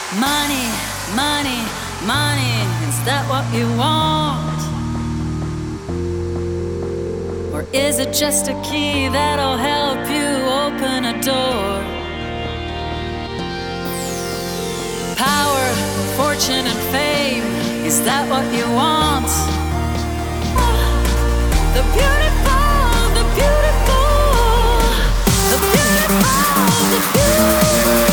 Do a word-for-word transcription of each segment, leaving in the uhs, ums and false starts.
Money, money, money, is that what you want? Or is it just a key that'll help you open a door? Power, fortune, and fame, is that what you want? The beautiful, the beautiful, the beautiful, the beautiful.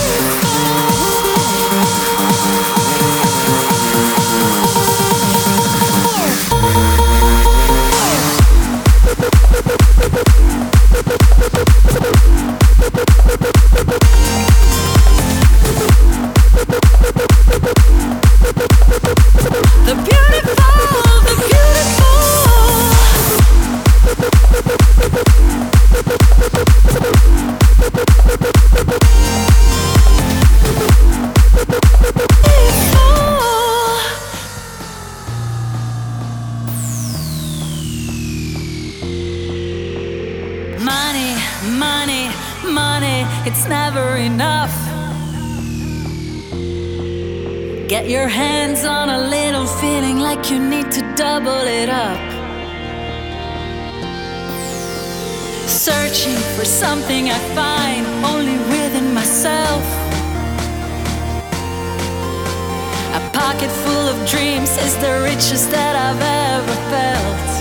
The beautiful, the beautiful. Money, money, money, it's never enough. Get your hands on a little feeling like you need to double it up. Searching for something I find only within myself. A pocket full of dreams is the richest that I've ever felt.